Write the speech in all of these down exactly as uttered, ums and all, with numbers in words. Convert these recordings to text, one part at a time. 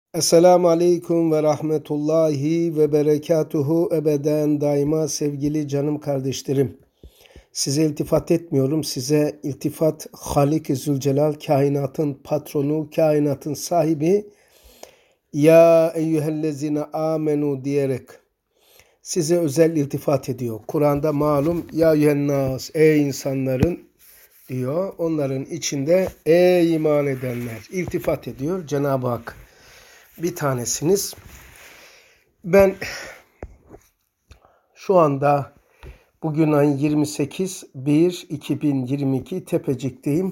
Esselamu Aleyküm ve Rahmetullahi ve Berekatuhu ebeden daima sevgili canım kardeşlerim. Size iltifat etmiyorum. Size iltifat Halik-i Zülcelal, kainatın patronu, kainatın sahibi ya eyyühellezine amenu diyerek size özel iltifat ediyor. Kur'an'da malum ya eyyühennas, ey insanların diyor. Onların içinde ey iman edenler iltifat ediyor Cenab-ı Hak. Bir tanesiniz. Ben şu anda bugün ayın yirmi sekiz bir iki bin yirmi iki Tepecik'teyim.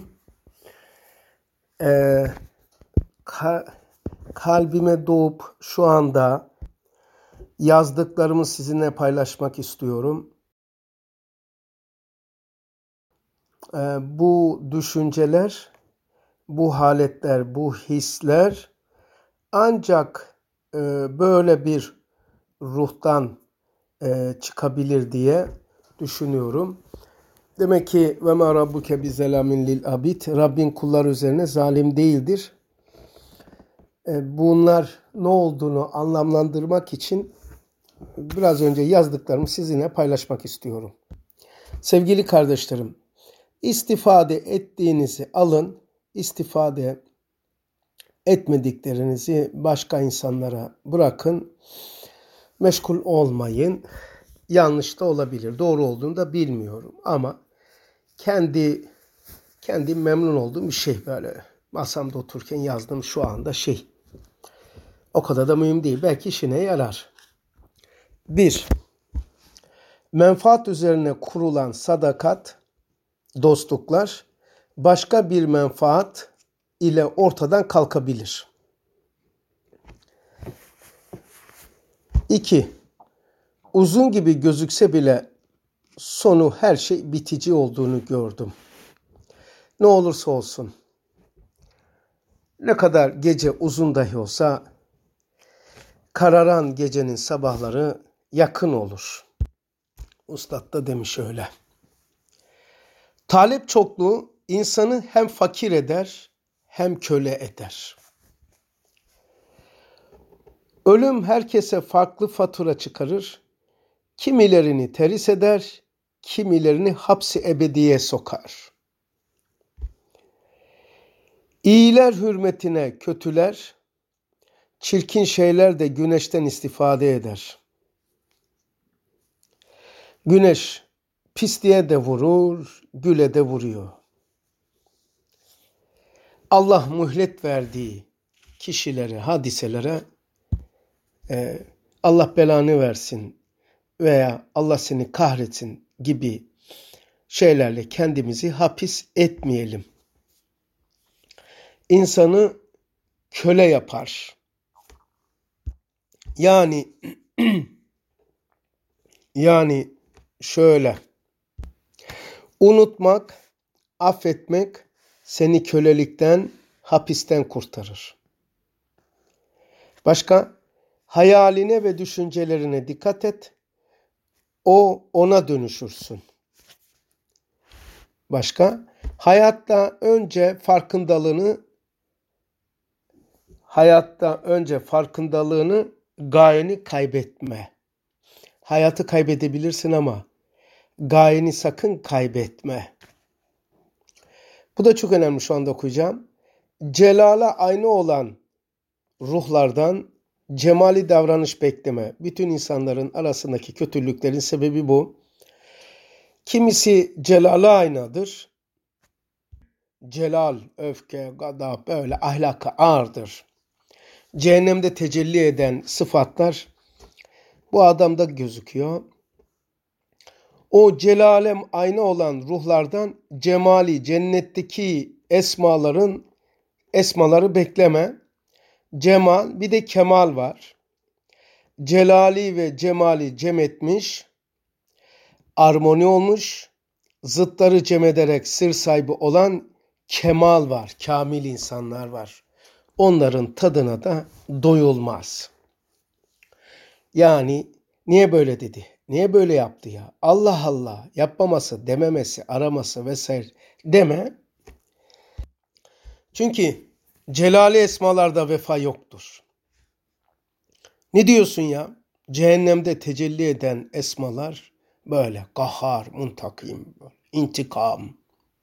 Ee, ka- kalbime doğup şu anda yazdıklarımı sizinle paylaşmak istiyorum. Ee, bu düşünceler, bu haletler, bu hisler ancak e, böyle bir ruhtan e, çıkabilir diye düşünüyorum. Demek ki ve ma rabbuke bizelamin lil abid. Rabbin kullar üzerine zalim değildir. E, bunlar ne olduğunu anlamlandırmak için biraz önce yazdıklarımı sizinle paylaşmak istiyorum. Sevgili kardeşlerim, istifade ettiğinizi alın, istifade etmediklerinizi başka insanlara bırakın. Meşgul olmayın. Yanlış da olabilir. Doğru olduğunu da bilmiyorum. Ama kendi kendi memnun olduğum bir şey böyle. Masamda otururken yazdım şu anda şey. O kadar da mühim değil. Belki işine yarar. Bir, menfaat üzerine kurulan sadakat, dostluklar başka bir menfaat ile ortadan kalkabilir. İki, uzun gibi gözükse bile sonu her şey bitici olduğunu gördüm. Ne olursa olsun, ne kadar gece uzun dahi olsa kararan gecenin sabahları yakın olur. Üstad da demiş öyle. Talep çokluğu insanı hem fakir eder hem köle eder. Ölüm herkese farklı fatura çıkarır. Kimilerini teris eder, kimilerini hapsi ebediye sokar. İyiler hürmetine kötüler, çirkin şeyler de güneşten istifade eder. Güneş pisliğe de vurur, güle de vuruyor. Allah mühlet verdiği kişilere, hadiselere e, Allah belanı versin veya Allah seni kahretsin gibi şeylerle kendimizi hapis etmeyelim. İnsanı köle yapar. Yani yani şöyle, unutmak, affetmek seni kölelikten, hapisten kurtarır. Başka, hayaline ve düşüncelerine dikkat et, o ona dönüşürsün. Başka, hayatta önce farkındalığını, hayatta önce farkındalığını, gayeni kaybetme. Hayatı kaybedebilirsin ama gayeni sakın kaybetme. Bu da çok önemli, şu anda okuyacağım. Celala aynı olan ruhlardan cemali davranış bekleme. Bütün insanların arasındaki kötülüklerin sebebi bu. Kimisi celala aynadır. Celal, öfke, gadap, böyle ahlaka ağırdır. Cehennemde tecelli eden sıfatlar bu adamda gözüküyor. O celalem ayna olan ruhlardan cemali, cennetteki esmaların esmaları bekleme. Cemal, bir de kemal var. Celali ve cemali cem etmiş, armoni olmuş, zıtları cem ederek sır sahibi olan kemal var, kamil insanlar var. Onların tadına da doyulmaz. Yani niye böyle dedi? Niye böyle yaptı ya? Allah Allah, yapmaması, dememesi, araması vesaire deme. Çünkü celali esmalarda vefa yoktur. Ne diyorsun ya? Cehennemde tecelli eden esmalar böyle kahhar, muntakim, intikam.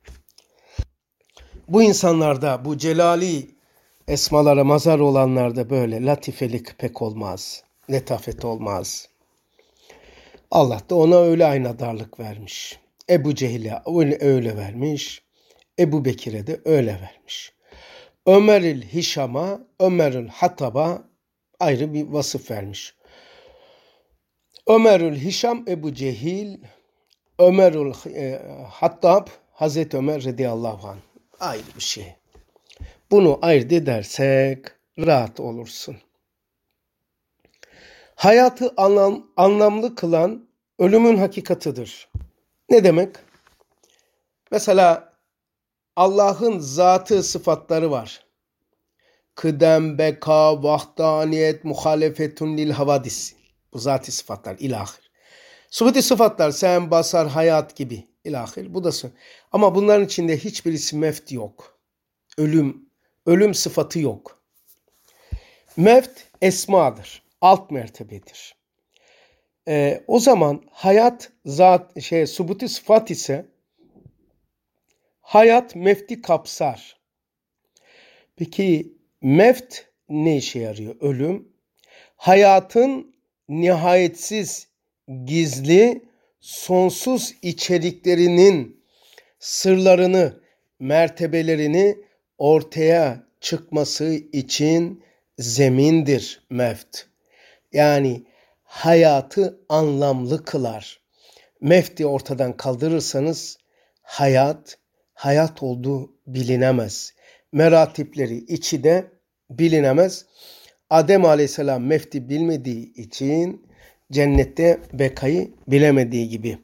Bu insanlarda, bu celali esmalara mazhar olanlarda böyle latifelik pek olmaz. Letafet olmaz. Allah da ona öyle aynadarlık vermiş. Ebu Cehil'e öyle, öyle vermiş. Ebu Bekir'e de öyle vermiş. Ömer'ül Hişam'a, Ömer'ül Hatab'a ayrı bir vasıf vermiş. Ömerül Hişam Ebu Cehil, Ömerül e, Hattab Hazreti Ömer radıyallahu anh. Ayrı bir şey. Bunu ayırt edersek rahat olursun. Hayatı anlam, anlamlı kılan ölümün hakikatidir. Ne demek? Mesela Allah'ın zatı sıfatları var. Kıdem, beka, vahdaniyet, muhalefetun lil havadis. Bu zati sıfatlar ilahir. Sıfatı sıfatlar sen, basar, hayat gibi ilahir. Bu da ama bunların içinde hiçbirisi mevt yok. Ölüm, ölüm sıfatı yok. Mevt esmadır. Alt mertebedir. Ee, o zaman hayat zat şey subuti sıfat ise hayat mevti kapsar. Peki mevt ne işe yarıyor? Ölüm hayatın nihayetsiz, gizli, sonsuz içeriklerinin sırlarını, mertebelerini ortaya çıkması için zemindir mevt. Yani hayatı anlamlı kılar. Mevti ortadan kaldırırsanız hayat, hayat olduğu bilinemez. Meratipleri içi de bilinemez. Adem Aleyhisselam mevti bilmediği için cennette bekayı bilemediği gibi.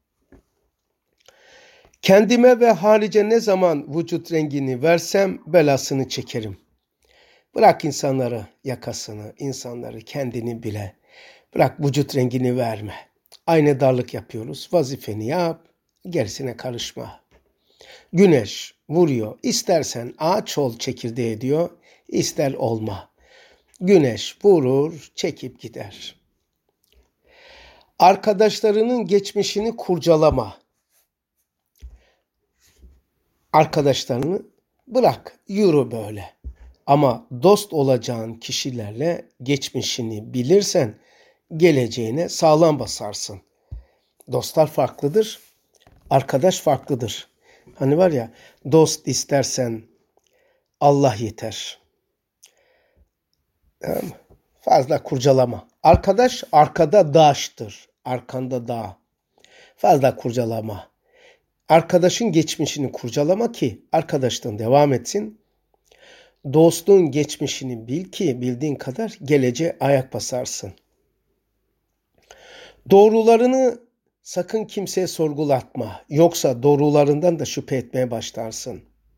Kendime ve harice ne zaman vücut rengini versem belasını çekerim. Bırak insanları yakasını, insanları kendini bile. Bırak vücut rengini verme. Aynı darlık yapıyoruz. Vazifeni yap, gerisine karışma. Güneş vuruyor. İstersen ağaç ol çekirdeği diyor, ister olma. Güneş vurur, çekip gider. Arkadaşlarının geçmişini kurcalama. Arkadaşlarını bırak, yürü böyle. Ama dost olacağın kişilerle geçmişini bilirsen geleceğine sağlam basarsın. Dostlar farklıdır, arkadaş farklıdır. Hani var ya, dost istersen Allah yeter. Fazla kurcalama. Arkadaş arkada daştır, arkanda dağ. Fazla kurcalama. Arkadaşın geçmişini kurcalama ki arkadaşlığın devam etsin. Dostluğun geçmişini bil ki bildiğin kadar geleceğe ayak basarsın. Doğrularını sakın kimseye sorgulatma. Yoksa doğrularından da şüphe etmeye başlarsın.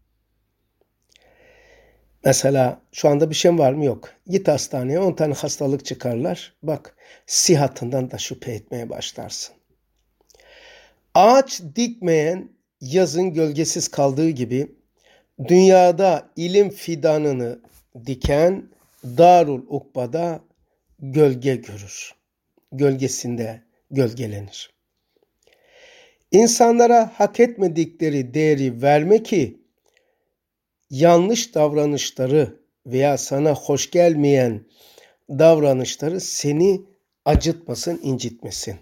Mesela şu anda bir şey var mı? Yok. Git hastaneye on tane hastalık çıkarlar. Bak sihatından da şüphe etmeye başlarsın. Ağaç dikmeyen yazın gölgesiz kaldığı gibi dünyada ilim fidanını diken Darul Ukba'da gölge görür. Gölgesinde gölgelenir. İnsanlara hak etmedikleri değeri verme ki yanlış davranışları veya sana hoş gelmeyen davranışları seni acıtmasın, incitmesin.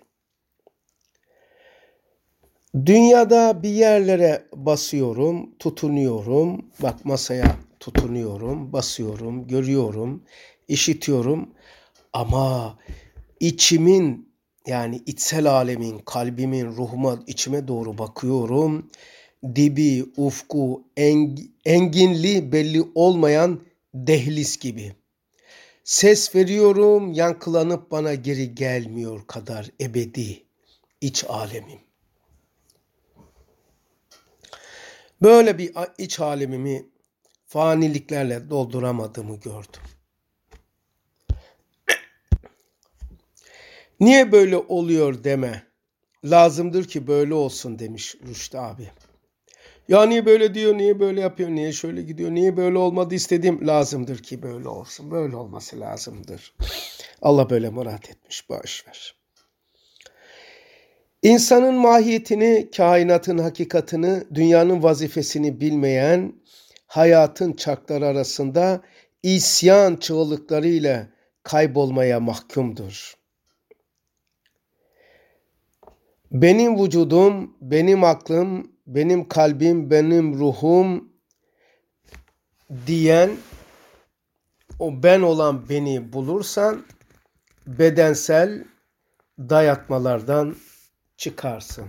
Dünyada bir yerlere basıyorum, tutunuyorum. Bak masaya tutunuyorum, basıyorum, görüyorum, işitiyorum. Ama içimin yani içsel alemin, kalbimin, ruhuma, içime doğru bakıyorum. Dibi, ufku, enginli belli olmayan dehliz gibi. Ses veriyorum, yankılanıp bana geri gelmiyor kadar ebedi iç alemim. Böyle bir iç alemimi faniliklerle dolduramadığımı gördüm. Niye böyle oluyor deme. Lazımdır ki böyle olsun demiş Rüştü abi. Ya niye böyle diyor, niye böyle yapıyor, niye şöyle gidiyor, niye böyle olmadı istediğim lazımdır ki böyle olsun. Böyle olması lazımdır. Allah böyle murat etmiş, boş ver. İnsanın mahiyetini, kainatın hakikatini, dünyanın vazifesini bilmeyen, hayatın çarkları arasında isyan çığlıklarıyla kaybolmaya mahkumdur. Benim vücudum, benim aklım, benim kalbim, benim ruhum diyen, o ben olan beni bulursan bedensel dayatmalardan çıkarsın.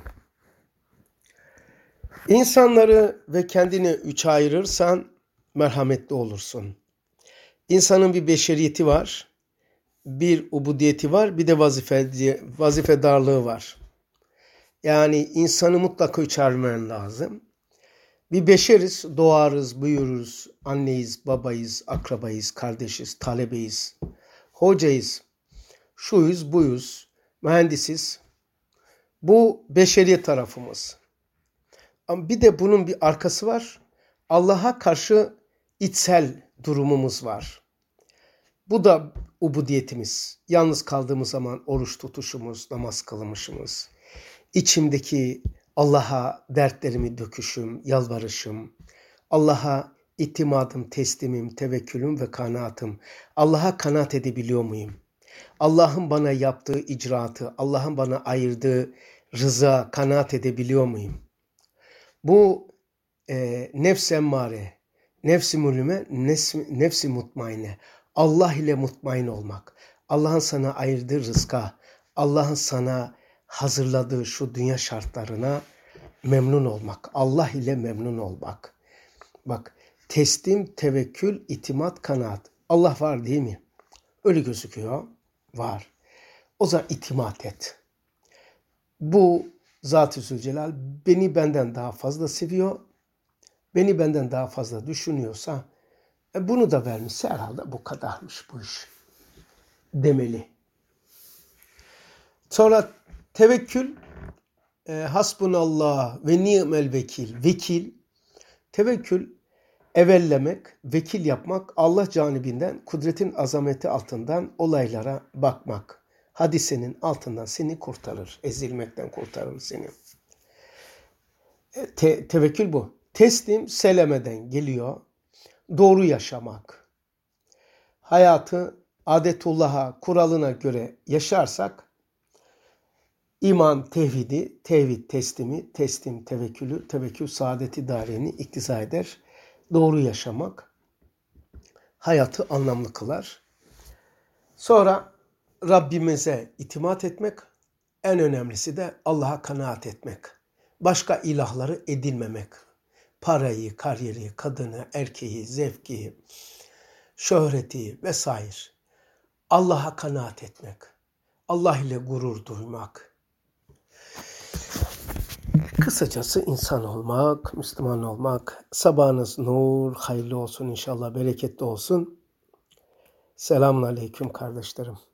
İnsanları ve kendini üçe ayırırsan merhametli olursun. İnsanın bir beşeriyeti var, bir ubudiyeti var, bir de vazife, vazifedarlığı var. Yani insanı mutlaka üçe ayırman lazım. Bir beşeriz, doğarız, büyürüz, anneyiz, babayız, akrabayız, kardeşiz, talebeyiz, hocayız, şuyuz, buyuz, mühendisiz. Bu beşeriyet tarafımız. Ama bir de bunun bir arkası var. Allah'a karşı içsel durumumuz var. Bu da ubudiyetimiz. Yalnız kaldığımız zaman oruç tutuşumuz, namaz kılmışımız. İçimdeki Allah'a dertlerimi döküşüm, yalvarışım. Allah'a itimadım, teslimim, tevekkülüm ve kanaatım. Allah'a kanaat edebiliyor muyum? Allah'ın bana yaptığı icraatı, Allah'ın bana ayırdığı rıza, kanaat edebiliyor muyum? Bu e, nefs-i emmare, nefs-i mulüme, nefs-i, nefs-i mutmaine. Allah ile mutmain olmak. Allah'ın sana ayırdığı rızka, Allah'ın sana hazırladığı şu dünya şartlarına memnun olmak. Allah ile memnun olmak. Bak, teslim, tevekkül, itimat, kanaat. Allah var değil mi? Öyle gözüküyor. Var. O zaman itimat et. Bu Zat-ı Zülcelal beni benden daha fazla seviyor. Beni benden daha fazla düşünüyorsa e bunu da vermişse herhalde bu kadarmış bu iş demeli. Sonra tevekkül, e, hasbunallah ve ni'mel vekil. Vekil, tevekkül evellemek, vekil yapmak, Allah canibinden, kudretin azameti altından olaylara bakmak. Hadisenin altından seni kurtarır. Ezilmekten kurtarır seni. Te- tevekkül bu. Teslim, selemeden geliyor. Doğru yaşamak. Hayatı adetullah'a, kuralına göre yaşarsak, iman tevhidi, tevhid teslimi, teslim tevekkülü, tevekkül saadeti dareni iktiza eder. Doğru yaşamak hayatı anlamlı kılar. Sonra Rabbimize itimat etmek, en önemlisi de Allah'a kanaat etmek. Başka ilahları edinmemek. Parayı, kariyeri, kadını, erkeği, zevki, şöhreti vesaire. Allah'a kanaat etmek. Allah ile gurur duymak. Kısacası insan olmak, Müslüman olmak. Sabahınız nur, hayırlı olsun inşallah, bereketli olsun. Selamun aleyküm kardeşlerim.